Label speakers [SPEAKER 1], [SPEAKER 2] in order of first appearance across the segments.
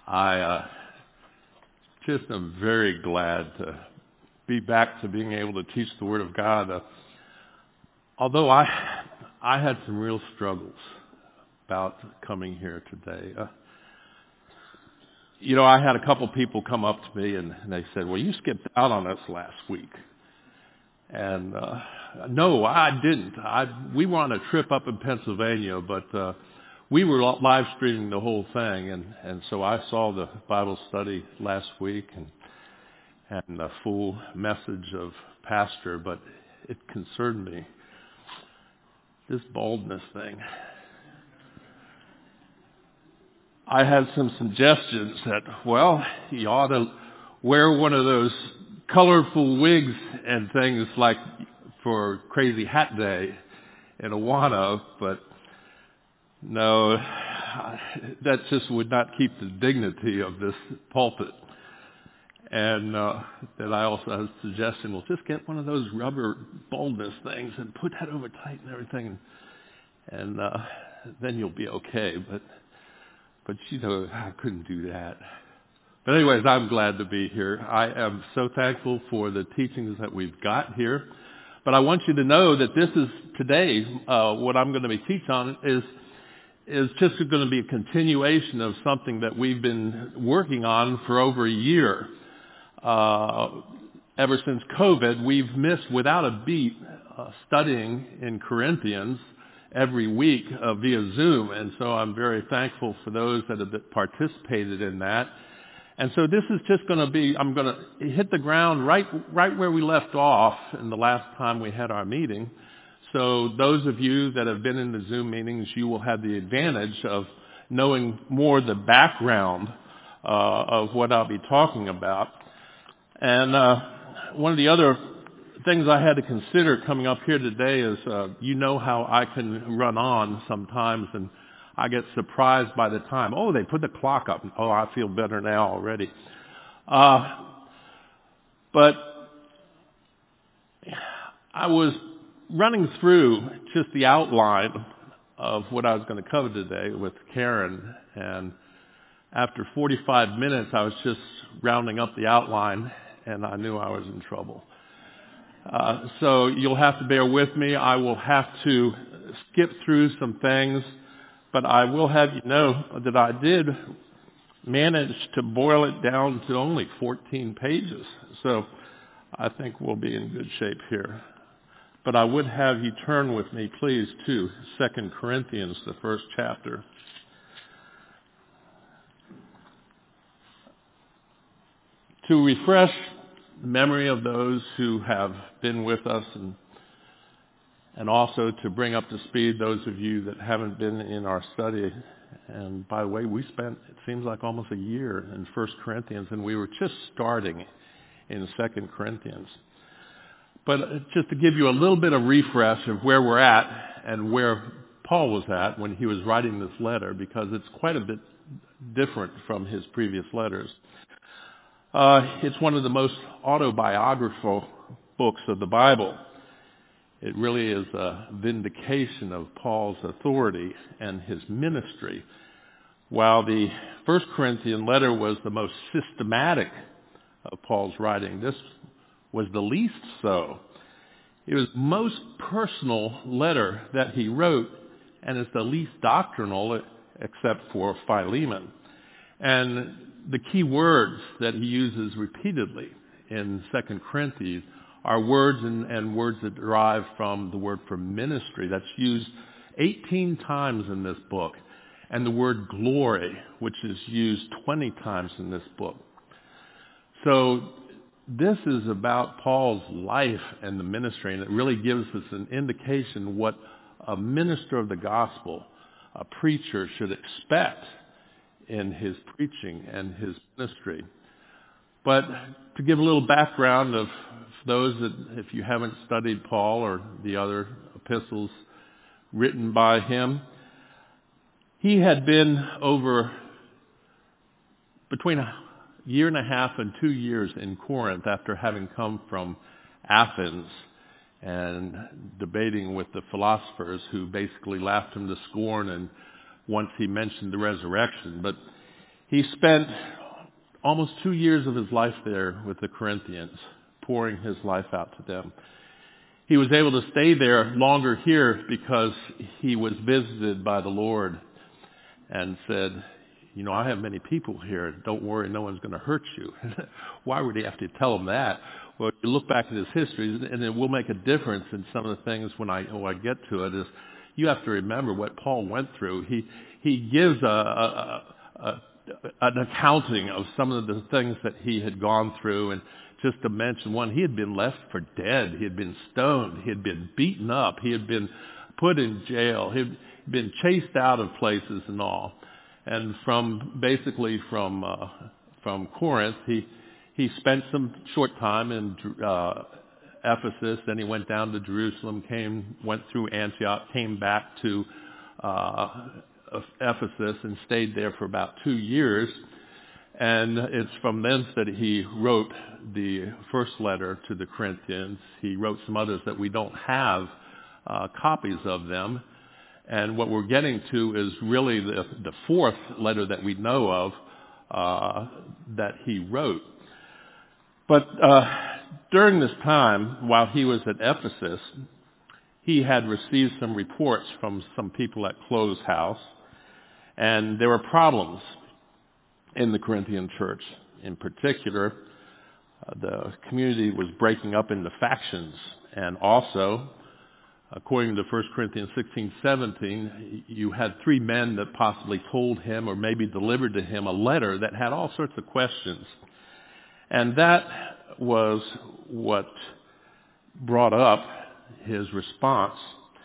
[SPEAKER 1] I just am very glad to be back to being able to teach the Word of God. Although I had some real struggles about coming here today. I had a couple people come up to me and they said, "Well, you skipped out on us last week." And no, I didn't. We were on a trip up in Pennsylvania, but we were live streaming the whole thing, and so I saw the Bible study last week and the full message of Pastor, but it concerned me, this baldness thing. I had some suggestions that, well, you ought to wear one of those colorful wigs and things like for Crazy Hat Day in Awana, but no, that just would not keep the dignity of this pulpit. And then I also had a suggestion, well, just get one of those rubber baldness things and put that over tight and everything, and then you'll be okay. But I couldn't do that. But anyways, I'm glad to be here. I am so thankful for the teachings that we've got here. But I want you to know that this is today, what I'm going to be teaching on is just going to be a continuation of something that we've been working on for over a year. Ever since COVID, we've missed without a beat studying in Corinthians every week via Zoom, and so I'm very thankful for those that have participated in that. And so this is just going to be, I'm going to hit the ground right where we left off in the last time we had our meeting. So those of you that have been in the Zoom meetings, you will have the advantage of knowing more the background of what I'll be talking about. And one of the other things I had to consider coming up here today is, how I can run on sometimes, and I get surprised by the time. Oh, they put the clock up. Oh, I feel better now already. But I was running through just the outline of what I was going to cover today with Karen, and after 45 minutes, I was just rounding up the outline, and I knew I was in trouble. So you'll have to bear with me. I will have to skip through some things, but I will have you know that I did manage to boil it down to only 14 pages. So I think we'll be in good shape here. But I would have you turn with me, please, to 2 Corinthians, the first chapter. To refresh the memory of those who have been with us, and also to bring up to speed those of you that haven't been in our study. And by the way, we spent, it seems like almost a year in 1 Corinthians, and we were just starting in 2 Corinthians. But just to give you a little bit of refresh of where we're at and where Paul was at when he was writing this letter, because it's quite a bit different from his previous letters. It's one of the most autobiographical books of the Bible. It really is a vindication of Paul's authority and his ministry. While the 1 Corinthian letter was the most systematic of Paul's writing, this was the least so. It was the most personal letter that he wrote, and it's the least doctrinal except for Philemon. And the key words that he uses repeatedly in 2 Corinthians are words and words that derive from the word for ministry. That's used 18 times in this book. And the word glory, which is used 20 times in this book. So this is about Paul's life and the ministry, and it really gives us an indication what a minister of the gospel, a preacher, should expect in his preaching and his ministry. But to give a little background of those that, if you haven't studied Paul or the other epistles written by him, he had been over between a year and a half and 2 years in Corinth after having come from Athens and debating with the philosophers who basically laughed him to scorn and once he mentioned the resurrection. But He spent almost 2 years of his life there with the Corinthians, pouring his life out to them. He was able to stay there longer here because he was visited by the Lord and said, I have many people here. Don't worry, no one's going to hurt you. Why would he have to tell them that? Well, you look back at his history, and it will make a difference in some of the things when I get to it, is you have to remember what Paul went through. He gives an accounting of some of the things that he had gone through, and just to mention one, he had been left for dead. He had been stoned. He had been beaten up. He had been put in jail. He had been chased out of places and all. And from Corinth, he spent some short time in Ephesus. Then he went down to Jerusalem, went through Antioch, came back to Ephesus, and stayed there for about 2 years. And it's from thence that he wrote the first letter to the Corinthians. He wrote some others that we don't have copies of them. And what we're getting to is really the fourth letter that we know of that he wrote. But during this time, while he was at Ephesus, he had received some reports from some people at Chloe's house, and there were problems in the Corinthian church. In particular, the community was breaking up into factions, and also, according to 1 Corinthians 16:17, you had 3 men that possibly told him or maybe delivered to him a letter that had all sorts of questions. And that was what brought up his response.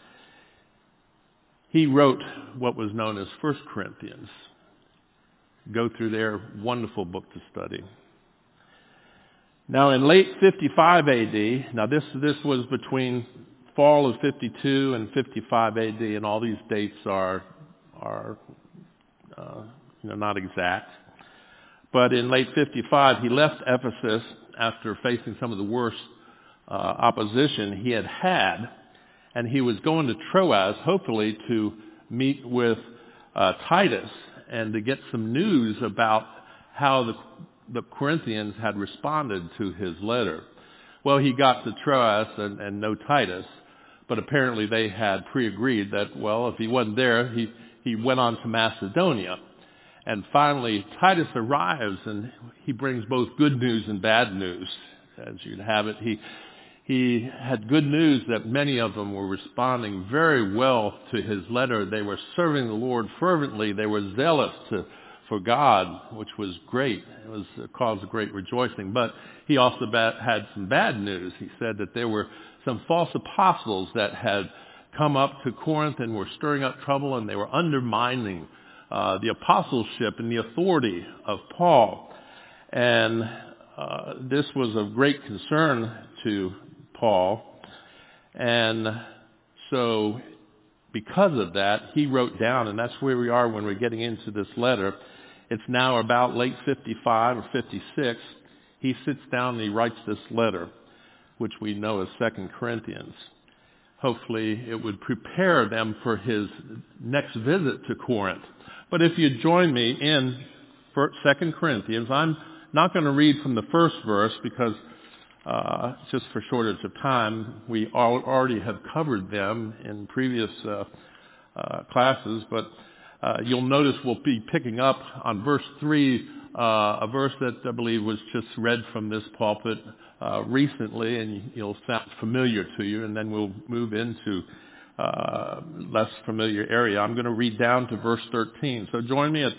[SPEAKER 1] He wrote what was known as 1 Corinthians. Go through their wonderful book to study. Now in late 55 AD, now this was between fall of 52 and 55 AD, and all these dates are not exact. But in late 55, he left Ephesus after facing some of the worst opposition he had, and he was going to Troas, hopefully to meet with Titus and to get some news about how the Corinthians had responded to his letter. Well, he got to Troas and no Titus, but apparently they had pre-agreed that, well, if he wasn't there, he went on to Macedonia. And finally, Titus arrives, and he brings both good news and bad news, as you'd have it. He had good news that many of them were responding very well to his letter. They were serving the Lord fervently. They were zealous for God, which was great. It was a cause of great rejoicing. But he also had some bad news. He said that there were some false apostles that had come up to Corinth and were stirring up trouble, and they were undermining the apostleship and the authority of Paul. And this was of great concern to Paul. And so because of that, he wrote down, and that's where we are when we're getting into this letter. It's now about late 55 or 56. He sits down and he writes this letter, which we know as 2 Corinthians. Hopefully it would prepare them for his next visit to Corinth. But if you join me in 2 Corinthians, I'm not going to read from the first verse because just for shortage of time, we already have covered them in previous classes. But you'll notice we'll be picking up on verse 3, a verse that I believe was just read from this pulpit recently, and it'll sound familiar to you, and then we'll move into less familiar area. I'm going to read down to verse 13. So join me at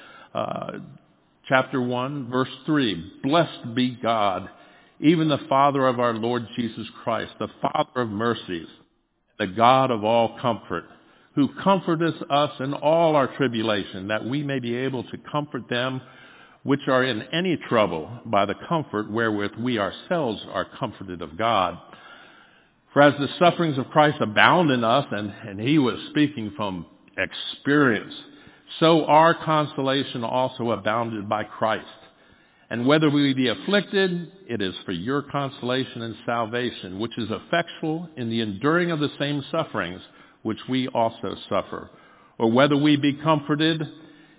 [SPEAKER 1] chapter 1, verse 3. Blessed be God, even the Father of our Lord Jesus Christ, the Father of mercies, the God of all comfort, who comforteth us in all our tribulation, that we may be able to comfort them which are in any trouble by the comfort wherewith we ourselves are comforted of God. For as the sufferings of Christ abound in us, and he was speaking from experience, so our consolation also abounded by Christ. And whether we be afflicted, it is for your consolation and salvation, which is effectual in the enduring of the same sufferings which we also suffer. Or whether we be comforted,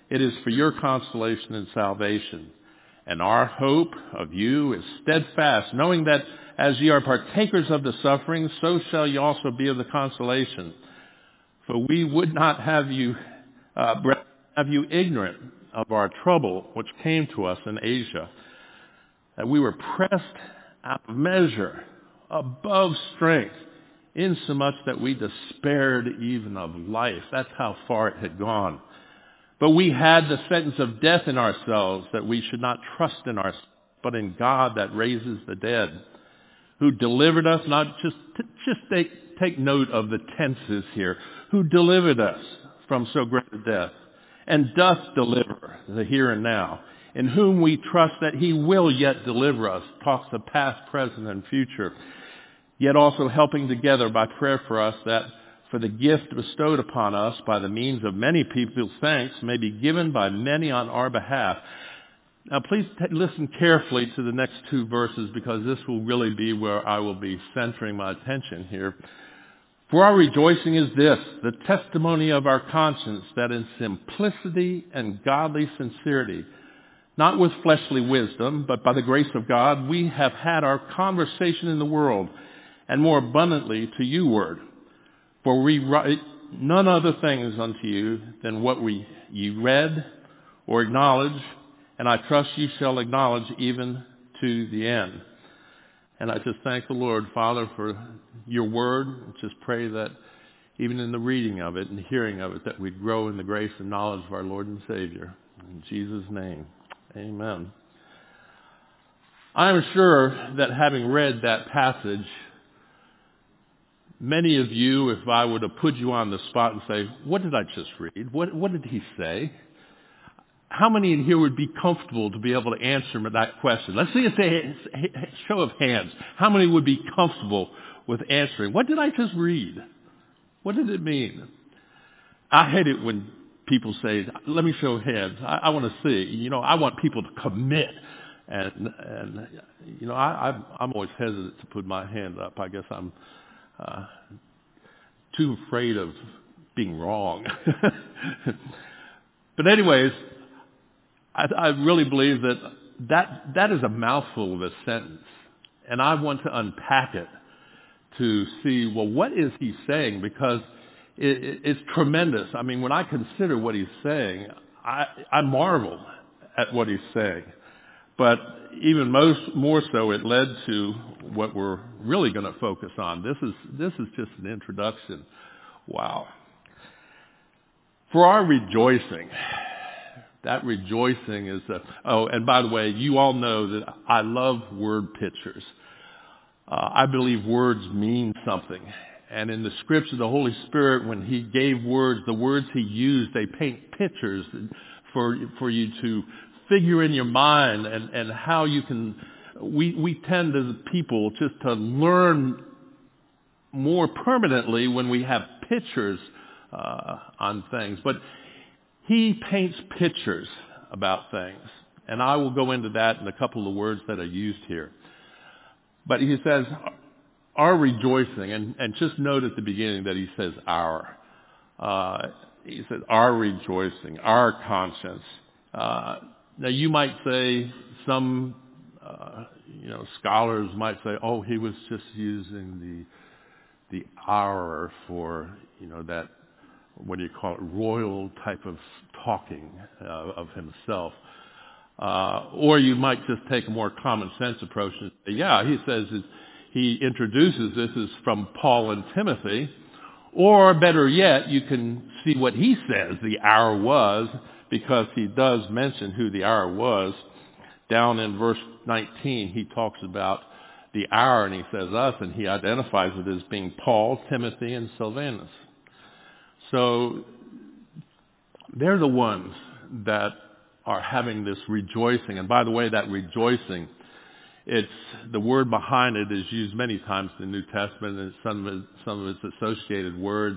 [SPEAKER 1] It is for your consolation and salvation. And our hope of you is steadfast, knowing that as ye are partakers of the suffering, so shall ye also be of the consolation. For we would not have you ignorant of our trouble which came to us in Asia, that we were pressed out of measure, above strength, insomuch that we despaired even of life. That's how far it had gone. But we had the sentence of death in ourselves, that we should not trust in ourselves, but in God that raises the dead, who delivered us, not just take note of the tenses here, who delivered us from so great a death, and doth deliver the here and now, in whom we trust that he will yet deliver us, talks of past, present, and future, yet also helping together by prayer for us, that for the gift bestowed upon us by the means of many people's thanks may be given by many on our behalf. Now please listen carefully to the next two verses, because this will really be where I will be centering my attention here. For our rejoicing is this, the testimony of our conscience, that in simplicity and godly sincerity, not with fleshly wisdom, but by the grace of God, we have had our conversation in the world, and more abundantly to you word. For we write none other things unto you than what ye read or acknowledge, and I trust you shall acknowledge even to the end. And I just thank the Lord, Father, for your word. Just pray that even in the reading of it and hearing of it, that we'd grow in the grace and knowledge of our Lord and Savior. In Jesus' name, amen. I am sure that having read that passage, many of you, if I were to put you on the spot and say, what did I just read? What did he say? How many in here would be comfortable to be able to answer that question? Let's see a show of hands. How many would be comfortable with answering? What did I just read? What did it mean? I hate it when people say, let me show hands. I want to see. I want people to commit. And I'm always hesitant to put my hand up. I guess I'm too afraid of being wrong. But anyways, I really believe that is a mouthful of a sentence. And I want to unpack it to see, well, what is he saying? Because it's tremendous. I mean, when I consider what he's saying, I marvel at what he's saying. But even more so, it led to what we're really going to focus on. This is just an introduction. Wow. For our rejoicing, that rejoicing is and by the way, you all know that I love word pictures. I believe words mean something. And in the scripture, the Holy Spirit, when he gave words, the words he used, they paint pictures for you to figure in your mind and how you can, we tend as people just to learn more permanently when we have pictures on things. But he paints pictures about things. And I will go into that in a couple of words that are used here. But he says, our rejoicing, and just note at the beginning that he says our. He says our rejoicing, our conscience. Now you might say, some scholars might say, oh, he was just using the our for that, what do you call it, royal type of talking of himself. Or you might just take a more common sense approach and say, yeah, he says he introduces this as from Paul and Timothy. Or better yet, you can see what he says the hour was, because he does mention who the hour was. Down in verse 19, he talks about the hour, and he says us, and he identifies it as being Paul, Timothy, and Silvanus. So they're the ones that are having this rejoicing. And by the way, that rejoicing, it's the word behind it is used many times in the New Testament, and some of its associated words.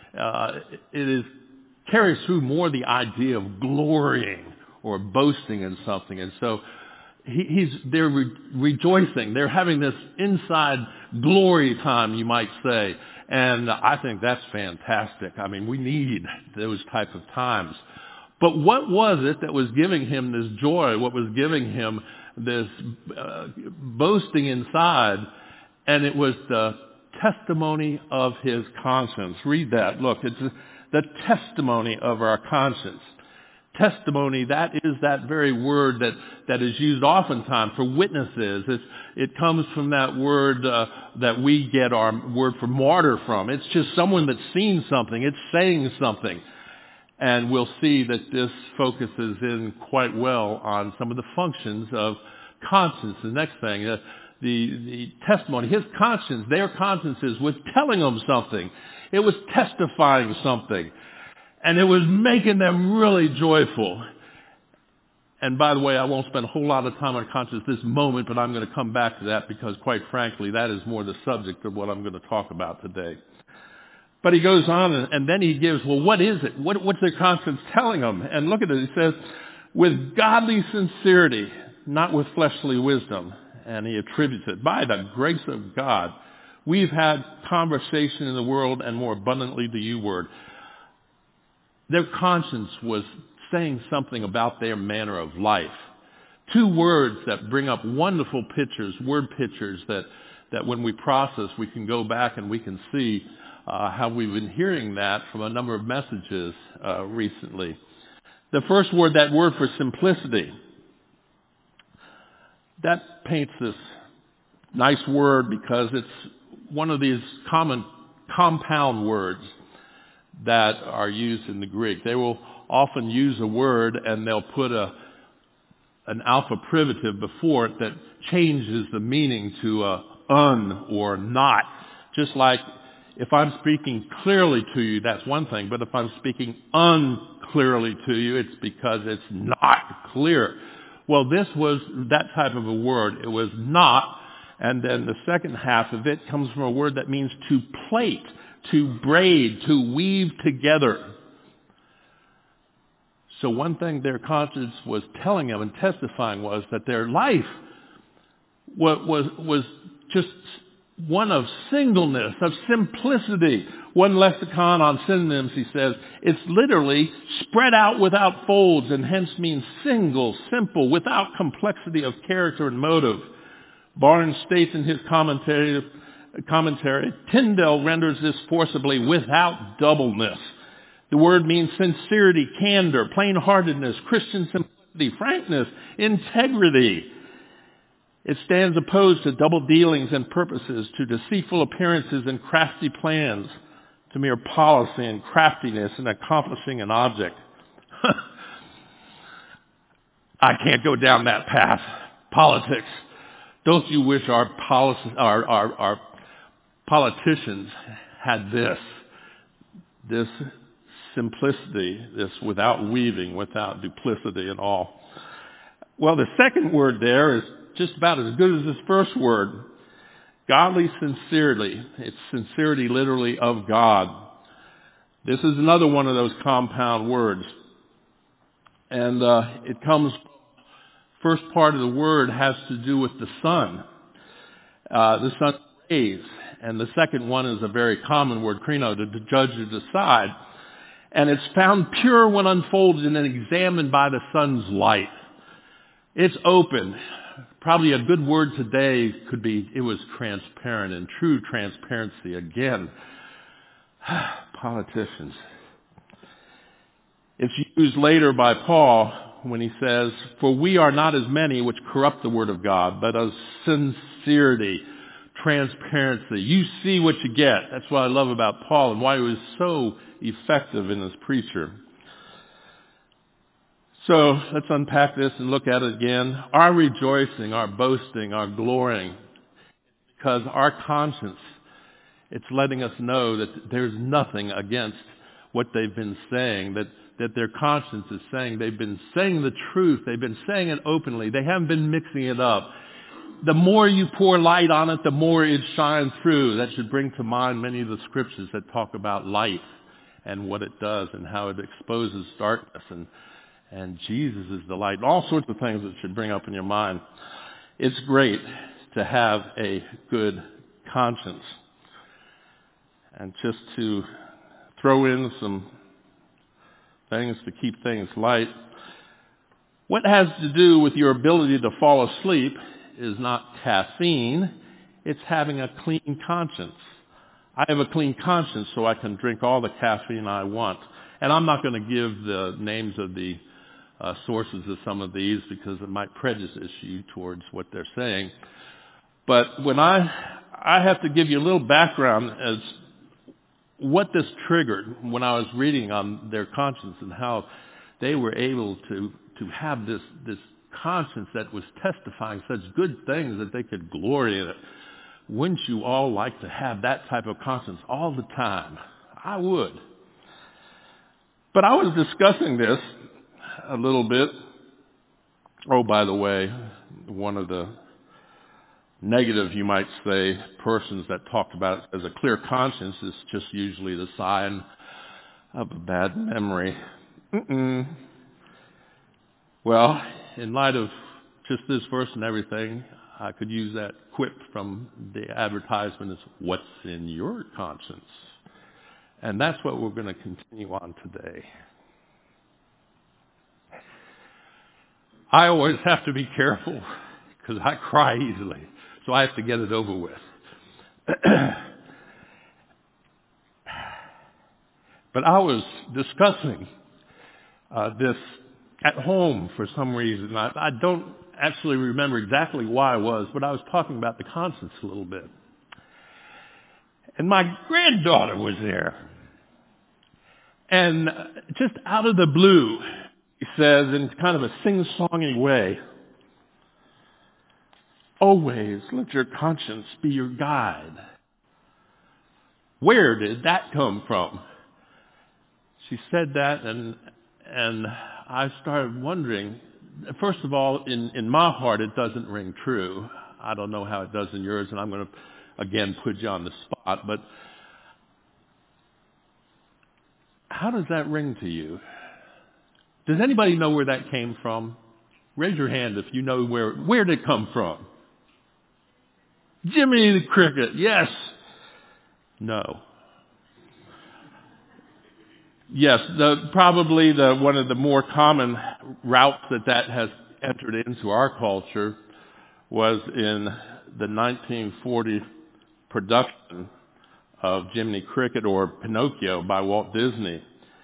[SPEAKER 1] It carries through more the idea of glorying or boasting in something. And so they're rejoicing. They're having this inside glory time, you might say. And I think that's fantastic. I mean, we need those type of times. But what was it that was giving him this joy? What was giving him this boasting inside? And it was the testimony of his conscience. Read that. Look, it's the testimony of our conscience. Testimony, that is that very word that is used oftentimes for witnesses. It comes from that word that we get our word for martyr from. It's just someone that's seen something. It's saying something. And we'll see that this focuses in quite well on some of the functions of conscience. The next thing, the testimony, his conscience, their consciences was telling them something. It was testifying something. And it was making them really joyful. And by the way, I won't spend a whole lot of time on conscience this moment, but I'm going to come back to that because quite frankly, that is more the subject of what I'm going to talk about today. But he goes on and then he gives, well, what is it? What's their conscience telling them? And look at it. He says, with godly sincerity, not with fleshly wisdom. And he attributes it. By the grace of God, we've had conversation in the world and more abundantly the U word. Their conscience was saying something about their manner of life. Two words that bring up wonderful pictures, word pictures that when we process, we can go back and we can see how we've been hearing that from a number of messages recently. The first word, that word for simplicity, that paints this nice word because it's one of these common compound words that are used in the Greek. They will often use a word and they'll put an alpha privative before it that changes the meaning to un or not. Just like if I'm speaking clearly to you, that's one thing. But if I'm speaking unclearly to you, it's because it's not clear. Well, this was that type of a word. It was not. And then the second half of it comes from a word that means to plait, to braid, to weave together. So one thing their conscience was telling them and testifying was that their life was just one of singleness, of simplicity. One lexicon on synonyms, he says, it's literally spread out without folds and hence means single, simple, without complexity of character and motive. Barnes states in his commentary, Tyndale renders this forcibly without doubleness. The word means sincerity, candor, plain-heartedness, Christian simplicity, frankness, integrity. It stands opposed to double dealings and purposes, to deceitful appearances and crafty plans, to mere policy and craftiness in accomplishing an object. I can't go down that path. Politics. Don't you wish our politicians had this simplicity, this without weaving, without duplicity and all? Well, the second word there is just about as good as this first word. Godly sincerity. It's sincerity literally of God. This is another one of those compound words. And it comes, first part of the word has to do with the sun. The sun's rays. And the second one is a very common word, krino, to judge or decide. And it's found pure when unfolded and then examined by the sun's light. It's open. Probably a good word today could be, it was transparent, and true transparency. Again, politicians. It's used later by Paul when he says, for we are not as many which corrupt the word of God, but of sincerity, transparency. You see what you get. That's what I love about Paul and why he was so effective in his preacher. So let's unpack this and look at it again. Our rejoicing, our boasting, our glorying, because our conscience, it's letting us know that there's nothing against what they've been saying, that their conscience is saying. They've been saying the truth. They've been saying it openly. They haven't been mixing it up. The more you pour light on it, the more it shines through. That should bring to mind many of the scriptures that talk about light and what it does and how it exposes darkness, and Jesus is the light. All sorts of things that should bring up in your mind. It's great to have a good conscience. And just to throw in some things to keep things light. What has to do with your ability to fall asleep is not caffeine, it's having a clean conscience. I have a clean conscience, so I can drink all the caffeine I want. And I'm not going to give the names of the sources of some of these because it might prejudice you towards what they're saying. But when I have to give you a little background as what this triggered when I was reading on their conscience and how they were able to have this conscience that was testifying such good things that they could glory in it. Wouldn't you all like to have that type of conscience all the time? I would. But I was discussing this a little bit. Oh, by the way, one of the negative, you might say, persons that talked about it as a clear conscience is just usually the sign of a bad memory. Well, in light of just this verse and everything, I could use that quip from the advertisement as, what's in your conscience? And that's what we're going to continue on today. I always have to be careful because I cry easily, so I have to get it over with. But I was discussing this at home for some reason. I don't actually remember exactly why I was, but I was talking about the conscience a little bit. And my granddaughter was there. And just out of the blue, he says in kind of a sing-songy way, always let your conscience be your guide. Where did that come from? She said that, and I started wondering, first of all, in my heart, it doesn't ring true. I don't know how it does in yours, and I'm going to, again, put you on the spot, but how does that ring to you? Does anybody know where that came from? Raise your hand if you know where did it come from? Jiminy the Cricket, yes. No. Yes, probably one of the more common routes that has entered into our culture was in the 1940 production of Jiminy Cricket or Pinocchio by Walt Disney.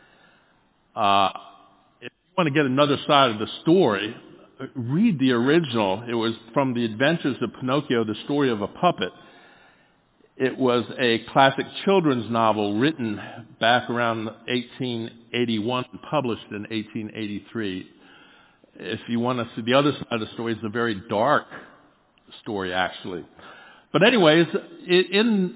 [SPEAKER 1] If you want to get another side of the story, read the original. It was from The Adventures of Pinocchio, the story of a puppet. It was a classic children's novel written back around 1881 and published in 1883. If you want to see the other side of the story, it's a very dark story, actually. But anyways, in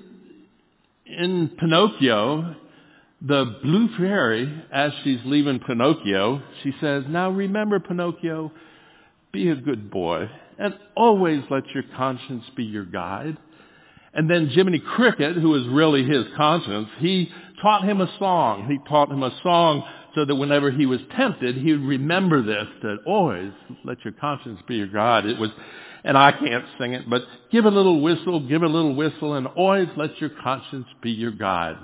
[SPEAKER 1] Pinocchio, the blue fairy, as she's leaving Pinocchio, she says, now remember, Pinocchio, be a good boy and always let your conscience be your guide. And then Jiminy Cricket, who was really his conscience, he taught him a song. He taught him a song so that whenever he was tempted, he would remember this, that always let your conscience be your guide. It was, and I can't sing it, but give a little whistle, and always let your conscience be your guide.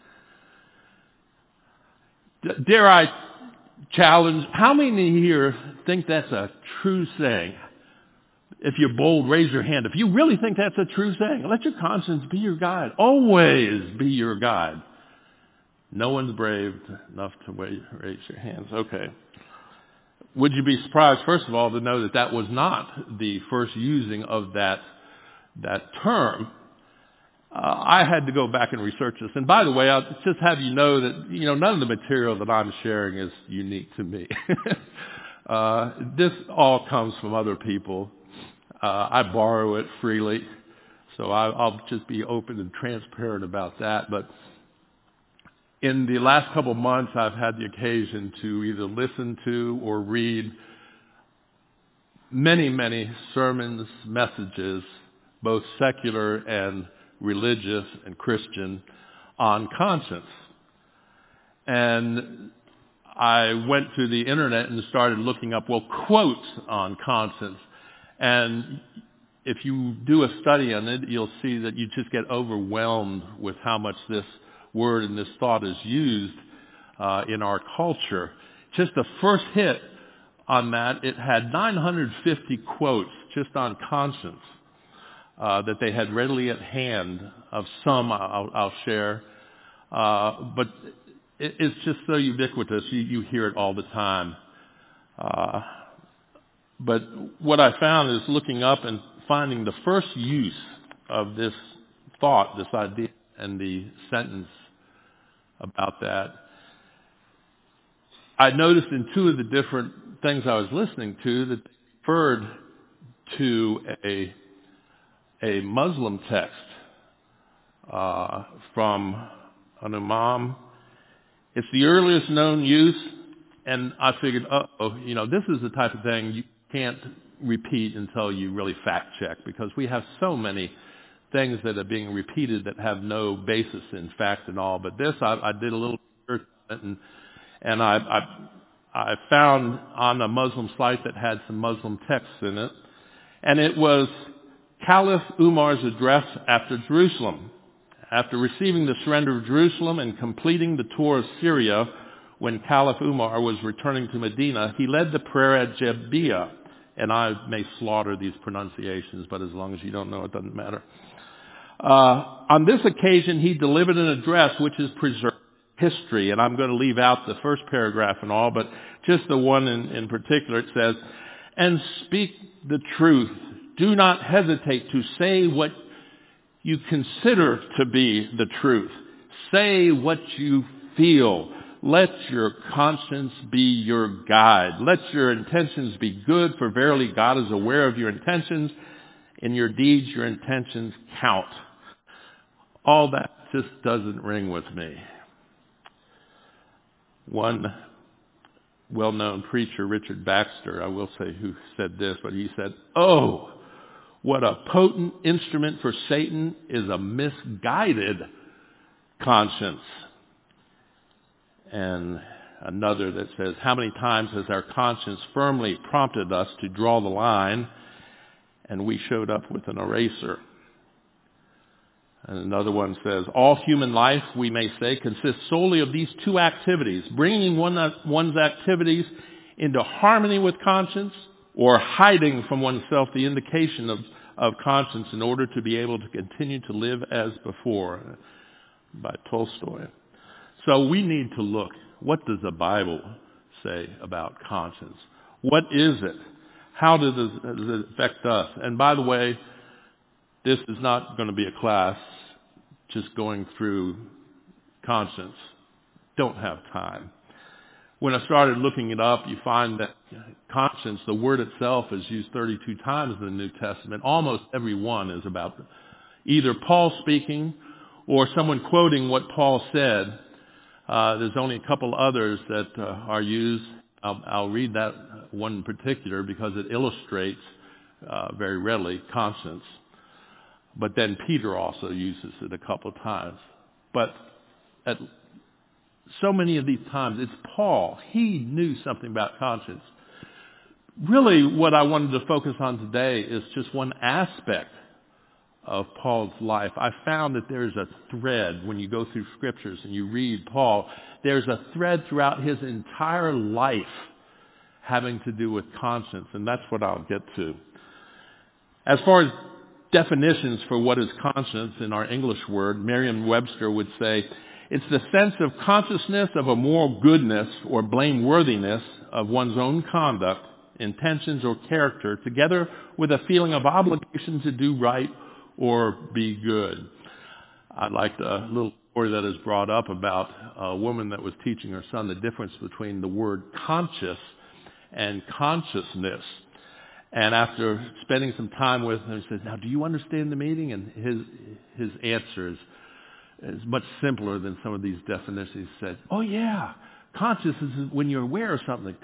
[SPEAKER 1] Dare I challenge, how many here think that's a true saying? If you're bold, raise your hand. If you really think that's a true saying, let your conscience be your guide. Always be your guide. No one's brave enough to raise your hands. Okay. Would you be surprised, first of all, to know that was not the first using of that term? I had to go back and research this. And by the way, I'll just have you know that, none of the material that I'm sharing is unique to me. This all comes from other people. I borrow it freely, so I'll just be open and transparent about that. But in the last couple of months, I've had the occasion to either listen to or read many, many sermons, messages, both secular and religious and Christian, on conscience. And I went to the internet and started looking up, quotes on conscience. And if you do a study on it, you'll see that you just get overwhelmed with how much this word and this thought is used in our culture. Just the first hit on that, it had 950 quotes just on conscience that they had readily at hand. Of some I'll share, but it's just so ubiquitous. You hear it all the time. But what I found is looking up and finding the first use of this thought, this idea, and the sentence about that. I noticed in two of the different things I was listening to that they referred to a Muslim text from an imam. It's the earliest known use, and I figured, this is the type of thing you can't repeat until you really fact check, because we have so many things that are being repeated that have no basis in fact and all. But this, I did a little research on it, and I found on a Muslim site that had some Muslim texts in it, and it was Caliph Umar's address after Jerusalem. After receiving the surrender of Jerusalem and completing the tour of Syria, when Caliph Umar was returning to Medina, he led the prayer at Jebbiyah, and I may slaughter these pronunciations, but as long as you don't know, it doesn't matter. On this occasion, he delivered an address which is preserved history, and I'm going to leave out the first paragraph and all, but just the one in particular. It says, "And speak the truth. Do not hesitate to say what you consider to be the truth. Say what you feel. Let your conscience be your guide. Let your intentions be good, for verily God is aware of your intentions. In your deeds, your intentions count." All that just doesn't ring with me. One well-known preacher, Richard Baxter, I will say who said this, but he said, "Oh, what a potent instrument for Satan is a misguided conscience." And another that says, "How many times has our conscience firmly prompted us to draw the line, and we showed up with an eraser?" And another one says, "All human life, we may say, consists solely of these two activities: bringing one's activities into harmony with conscience, or hiding from oneself the indication of conscience in order to be able to continue to live as before," by Tolstoy. So we need to look. What does the Bible say about conscience? What is it? How does it affect us? And by the way, this is not going to be a class just going through conscience. Don't have time. When I started looking it up, you find that conscience, the word itself, is used 32 times in the New Testament. Almost every one is about either Paul speaking or someone quoting what Paul said. There's only a couple others that are used. I'll read that one in particular because it illustrates very readily conscience. But then Peter also uses it a couple of times. But at so many of these times, it's Paul. He knew something about conscience. Really, what I wanted to focus on today is just one aspect of Paul's life. I found that there's a thread when you go through scriptures and you read Paul. There's a thread throughout his entire life having to do with conscience, and that's what I'll get to. As far as definitions for what is conscience in our English word, Merriam-Webster would say, it's the sense of consciousness of a moral goodness or blameworthiness of one's own conduct, intentions, or character, together with a feeling of obligation to do right or be good. I like the little story that is brought up about a woman that was teaching her son the difference between the word conscious and consciousness. And after spending some time with him, he says, "Now, do you understand the meaning?" And his answer is much simpler than some of these definitions. He said, "Oh yeah, consciousness is when you're aware of something.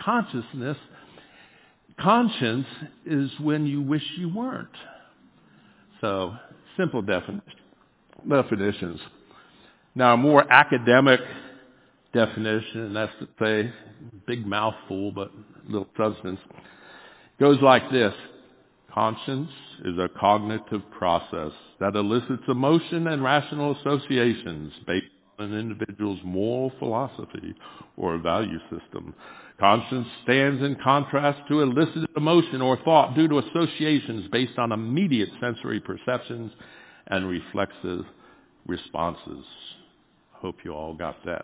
[SPEAKER 1] Conscience is when you wish you weren't." So, simple definitions. Now, a more academic definition, and that's to say, big mouthful, but little substance, goes like this. Conscience is a cognitive process that elicits emotion and rational associations based an individual's moral philosophy or value system. Conscience stands in contrast to elicited emotion or thought due to associations based on immediate sensory perceptions and reflexive responses. Hope you all got that.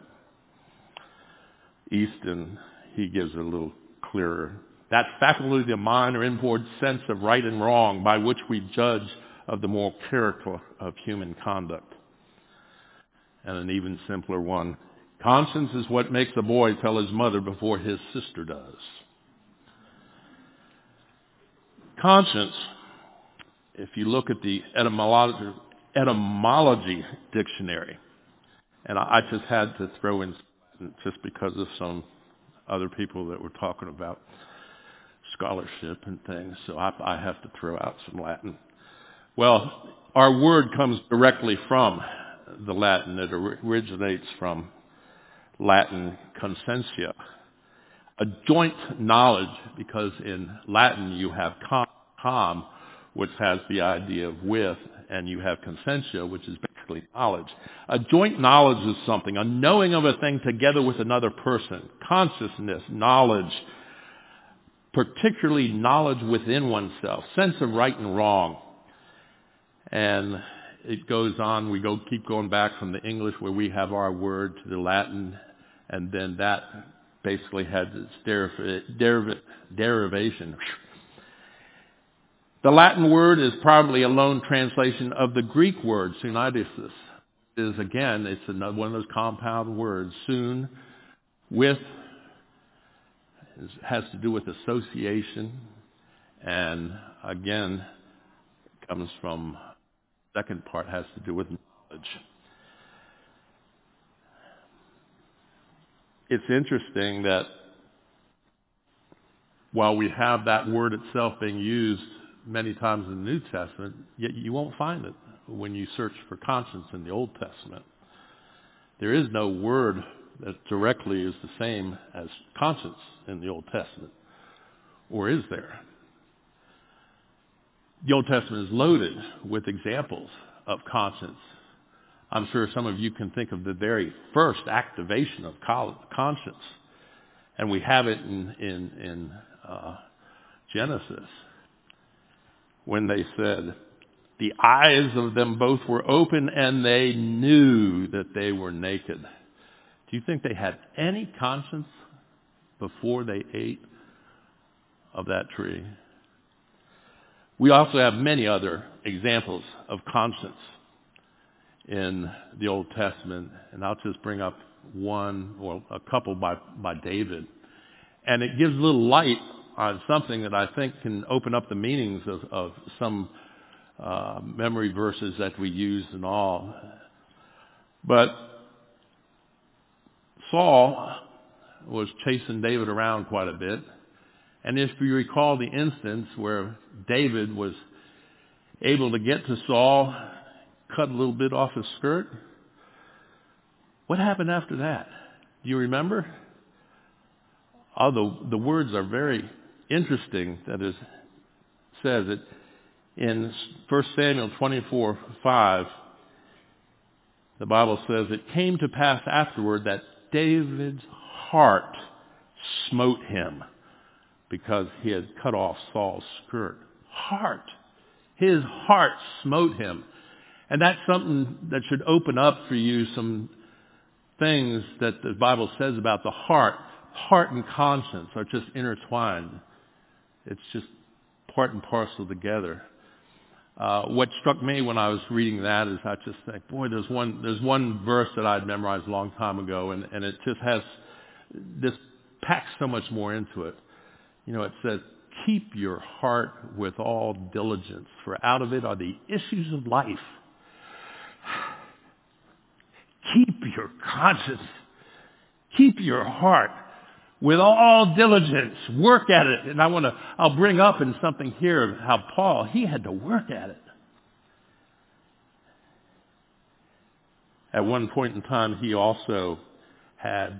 [SPEAKER 1] Easton, he gives it a little clearer. That faculty of the mind or inward sense of right and wrong by which we judge of the moral character of human conduct. And an even simpler one. Conscience is what makes a boy tell his mother before his sister does. Conscience, if you look at the etymology dictionary, and I just had to throw in just because of some other people that were talking about scholarship and things, so I have to throw out some Latin. Well, our word comes directly from the Latin. It originates from Latin consentia, a joint knowledge, because in Latin you have com, which has the idea of with, and you have consentia, which is basically knowledge. A joint knowledge is something, a knowing of a thing together with another person. Consciousness, knowledge, particularly knowledge within oneself, sense of right and wrong. And it goes on, keep going back from the English where we have our word to the Latin, and then that basically had its derivation. The Latin word is probably a loan translation of the Greek word, suneidesis. It's one of those compound words. Sun, with, has to do with association, and again, comes from, second part has to do with knowledge. It's interesting that while we have that word itself being used many times in the New Testament, yet you won't find it when you search for conscience in the Old Testament. There is no word that directly is the same as conscience in the Old Testament. Or is there? The Old Testament is loaded with examples of conscience. I'm sure some of you can think of the very first activation of conscience. And we have it in Genesis when they said, the eyes of them both were open and they knew that they were naked. Do you think they had any conscience before they ate of that tree? We also have many other examples of conscience in the Old Testament, and I'll just bring up one or a couple by David. And it gives a little light on something that I think can open up the meanings of some memory verses that we use and all. But Saul was chasing David around quite a bit. And if you recall the instance where David was able to get to Saul, cut a little bit off his skirt, what happened after that? Do you remember? Although the words are very interesting, that is, says it in 1 Samuel 24:5, the Bible says, it came to pass afterward that David's heart smote him because he had cut off Saul's skirt. His heart smote him. And that's something that should open up for you some things that the Bible says about the heart. Heart and conscience are just intertwined. It's just part and parcel together. What struck me when I was reading that is I just think, boy, there's one verse that I'd memorized a long time ago, and it just has this packs so much more into it. You know, it says, keep your heart with all diligence, for out of it are the issues of life. Keep your conscience. Keep your heart with all diligence. Work at it. And I'll bring up in something here how Paul, he had to work at it. At one point in time, he also had,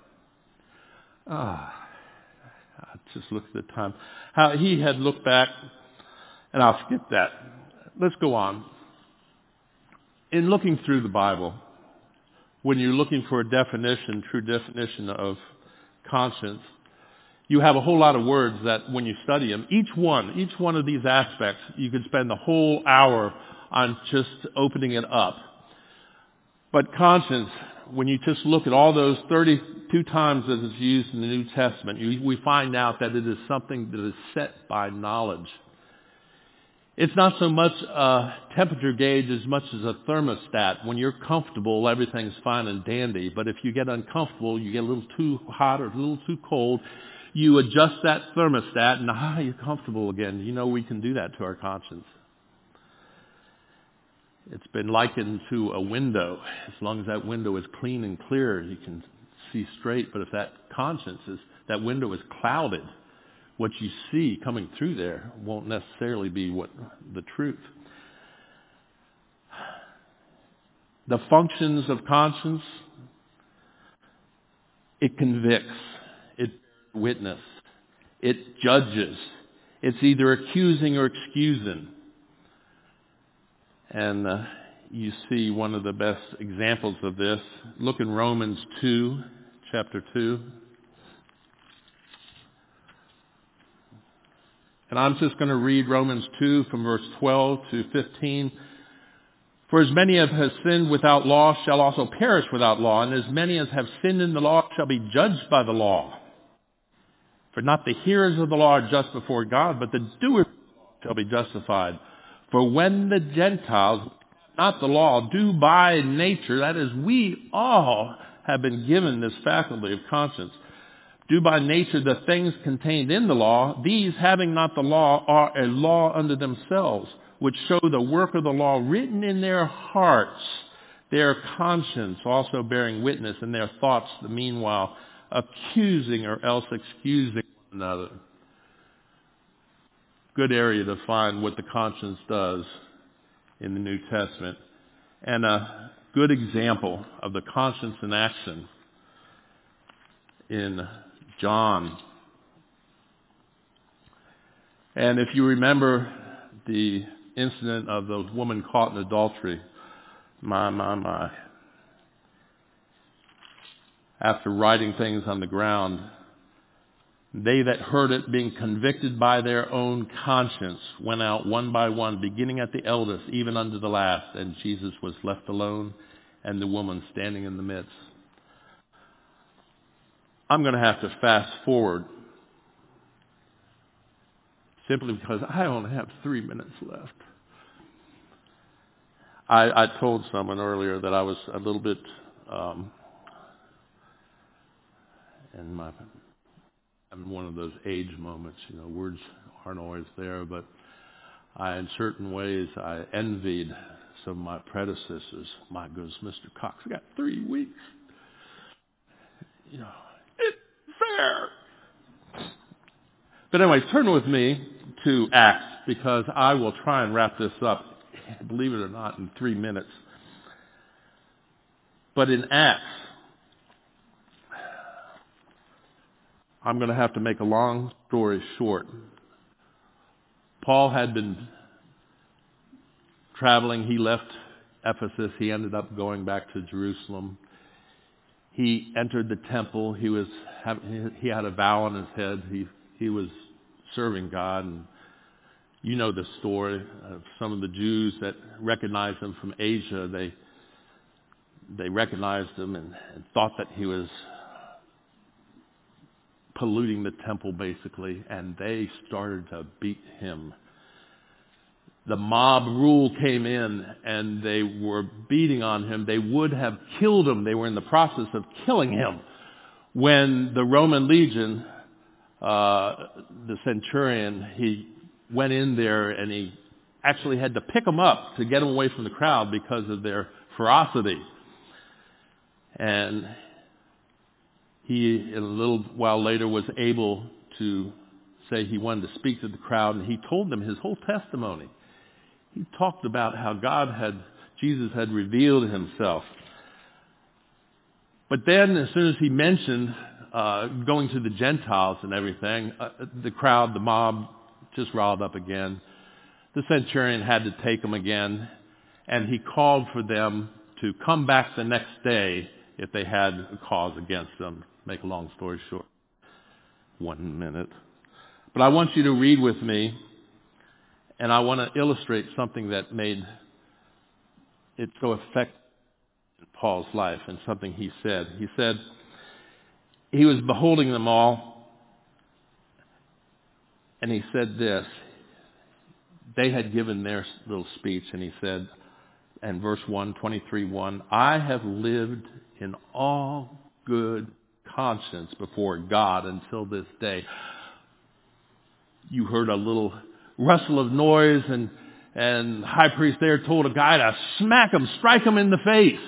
[SPEAKER 1] I just looked at the time, how he had looked back, and I'll skip that. Let's go on. In looking through the Bible, when you're looking for a definition, true definition of conscience, you have a whole lot of words that when you study them, each one of these aspects, you could spend the whole hour on just opening it up. But conscience, when you just look at all those 32 times that it's used in the New Testament, we find out that it is something that is set by knowledge. It's not so much a temperature gauge as much as a thermostat. When you're comfortable, everything's fine and dandy. But if you get uncomfortable, you get a little too hot or a little too cold, you adjust that thermostat and you're comfortable again. You know we can do that to our conscience. It's been likened to a window. As long as that window is clean and clear, you can see straight. But if that window is clouded, what you see coming through there won't necessarily be the truth. The functions of conscience: it convicts, it bears witness, it judges. It's either accusing or excusing. And you see one of the best examples of this. Look in Romans 2, chapter 2. And I'm just going to read Romans 2 from verse 12 to 15. For as many as have sinned without law shall also perish without law, and as many as have sinned in the law shall be judged by the law. For not the hearers of the law are just before God, but the doers of the law shall be justified. For when the Gentiles, not the law, do by nature, that is, we all have been given this faculty of conscience, do by nature the things contained in the law, these, having not the law, are a law unto themselves, which show the work of the law written in their hearts, their conscience also bearing witness, and their thoughts the meanwhile accusing or else excusing one another. Good area to find what the conscience does in the New Testament. And a good example of the conscience in action in John. And if you remember the incident of the woman caught in adultery, my. After writing things on the ground, they that heard it, being convicted by their own conscience, went out one by one, beginning at the eldest, even unto the last. And Jesus was left alone, and the woman standing in the midst. I'm going to have to fast forward, simply because I only have 3 minutes left. I told someone earlier that I was a little bit, I'm in one of those age moments, words aren't always there, but in certain ways, I envied some of my predecessors. My goodness, Mr. Cox, I got 3 weeks. It's fair. But anyway, turn with me to Acts, because I will try and wrap this up, believe it or not, in 3 minutes. But in Acts, I'm going to have to make a long story short. Paul had been traveling. He left Ephesus. He ended up going back to Jerusalem. He entered the temple. He had a vow on his head. He was serving God. And you know the story of some of the Jews that recognized him from Asia. They recognized him and thought that he was polluting the temple, basically, and they started to beat him. The mob rule came in, and they were beating on him. They would have killed him. They were in the process of killing him when the Roman legion, the centurion, he went in there, and he actually had to pick him up to get him away from the crowd because of their ferocity. And he, a little while later, was able to say he wanted to speak to the crowd, and he told them his whole testimony. He talked about how Jesus had revealed himself. But then, as soon as he mentioned going to the Gentiles and everything, the crowd, the mob, just riled up again. The centurion had to take him again, and he called for them to come back the next day if they had a cause against them. Make a long story short. 1 minute. But I want you to read with me, and I want to illustrate something that made it so effective in Paul's life and something he said. He said he was beholding them all, and he said this. They had given their little speech, and he said, and verse 1, 23:1, I have lived in all good conscience before God until this day. You heard a little rustle of noise, and high priest there told a guy to smack him, strike him in the face.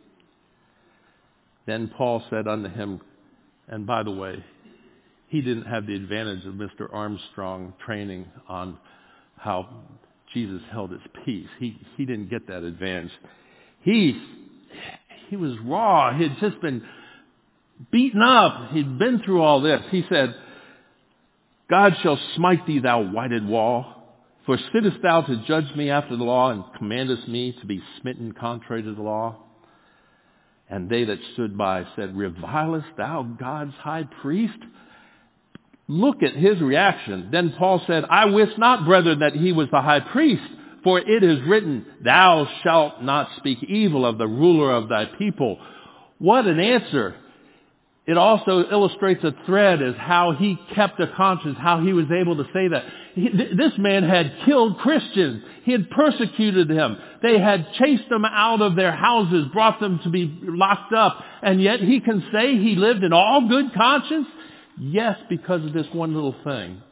[SPEAKER 1] Then Paul said unto him, and by the way, he didn't have the advantage of Mr. Armstrong training on how Jesus held his peace. He didn't get that advantage. He was raw. He had just been beaten up. He'd been through all this. He said, God shall smite thee, thou whited wall. For sittest thou to judge me after the law, and commandest me to be smitten contrary to the law? And they that stood by said, revilest thou God's high priest? Look at his reaction. Then Paul said, I wis not, brethren, that he was the high priest, for it is written, thou shalt not speak evil of the ruler of thy people. What an answer. It also illustrates a thread as how he kept a conscience, how he was able to say that. This man had killed Christians. He had persecuted them. They had chased them out of their houses, brought them to be locked up. And yet he can say he lived in all good conscience? Yes, because of this one little thing.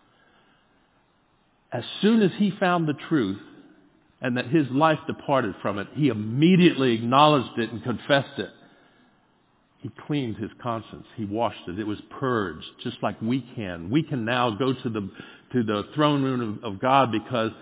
[SPEAKER 1] As soon as he found the truth and that his life departed from it, he immediately acknowledged it and confessed it. He cleaned his conscience. He washed it. It was purged, just like we can. We can now go to the throne room of God because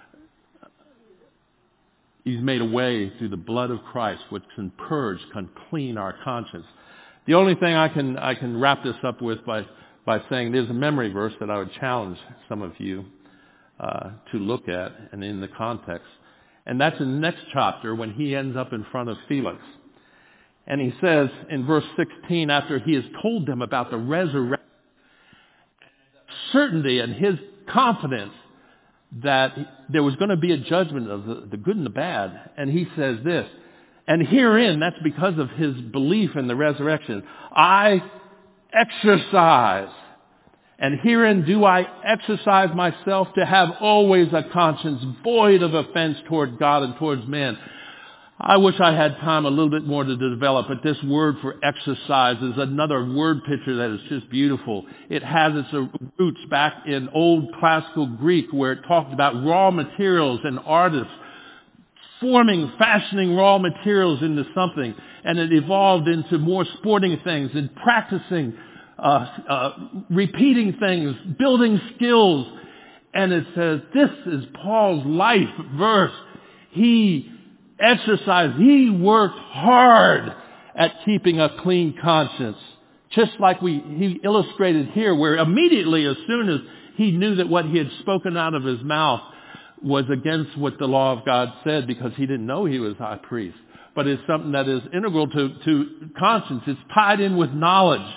[SPEAKER 1] he's made a way through the blood of Christ, which can purge, can clean our conscience. The only thing I can wrap this up with by saying there's a memory verse that I would challenge some of you to look at and in the context. And that's in the next chapter when he ends up in front of Felix. And he says in verse 16, after he has told them about the resurrection, certainty and his confidence that there was going to be a judgment of the good and the bad. And he says this, and herein, that's because of his belief in the resurrection, I exercise, and herein do I exercise myself to have always a conscience void of offense toward God and towards men. I wish I had time a little bit more to develop, but this word for exercise is another word picture that is just beautiful. It has its roots back in old classical Greek where it talked about raw materials and artists fashioning raw materials into something, and it evolved into more sporting things and practicing, repeating things, building skills. And it says, this is Paul's life verse. He exercised, he worked hard at keeping a clean conscience. Just like he illustrated here, where immediately as soon as he knew that what he had spoken out of his mouth was against what the law of God said, because he didn't know he was high priest. But it's something that is integral to conscience. It's tied in with knowledge.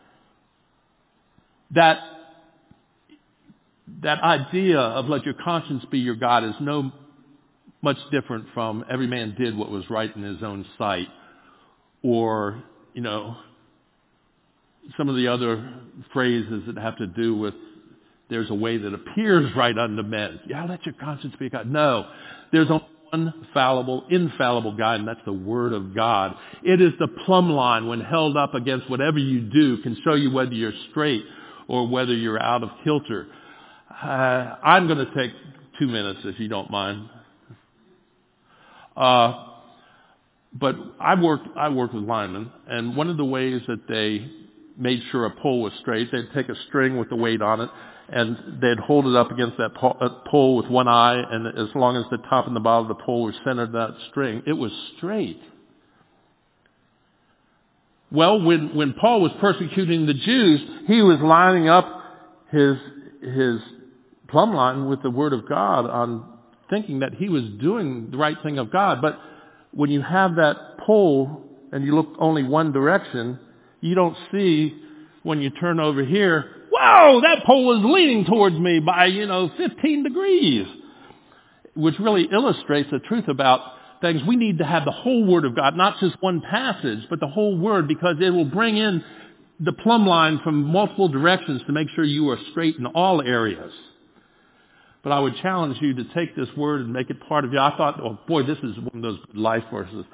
[SPEAKER 1] That idea of let your conscience be your God is no much different from every man did what was right in his own sight. Or, some of the other phrases that have to do with there's a way that appears right unto men. Yeah, let your conscience be God. No, there's only one infallible guide, and that's the Word of God. It is the plumb line when held up against whatever you do can show you whether you're straight or whether you're out of kilter. I'm going to take 2 minutes if you don't mind. But I worked with linemen, and one of the ways that they made sure a pole was straight, they'd take a string with the weight on it, and they'd hold it up against that pole with one eye, and as long as the top and the bottom of the pole were centered that string, it was straight. Well, when Paul was persecuting the Jews, he was lining up his plumb line with the Word of God on thinking that he was doing the right thing of God. But when you have that pole and you look only one direction, you don't see when you turn over here, whoa, that pole is leaning towards me by, 15 degrees, which really illustrates the truth about things. We need to have the whole Word of God, not just one passage, but the whole Word, because it will bring in the plumb line from multiple directions to make sure you are straight in all areas. But I would challenge you to take this Word and make it part of you. I thought, oh boy, this is one of those life verses.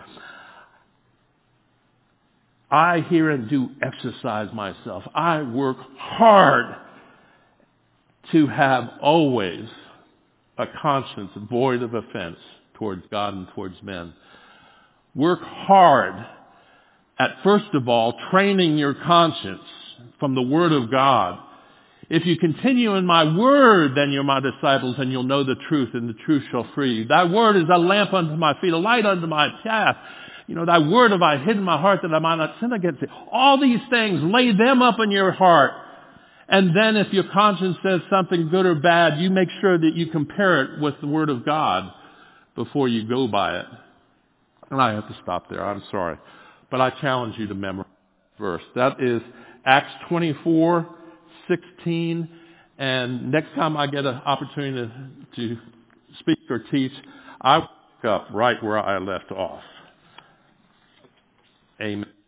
[SPEAKER 1] I hear and do exercise myself. I work hard to have always a conscience void of offense towards God and towards men. Work hard at, first of all, training your conscience from the Word of God. If you continue in my word, then you're my disciples, and you'll know the truth, and the truth shall free you. Thy word is a lamp unto my feet, a light unto my path. Thy word have I hid in my heart that I might not sin against thee. All these things, lay them up in your heart. And then if your conscience says something good or bad, you make sure that you compare it with the Word of God before you go by it. And I have to stop there. I'm sorry. But I challenge you to memorize the verse. That is Acts 24:16. And next time I get an opportunity to speak or teach, I will pick up right where I left off. Amen.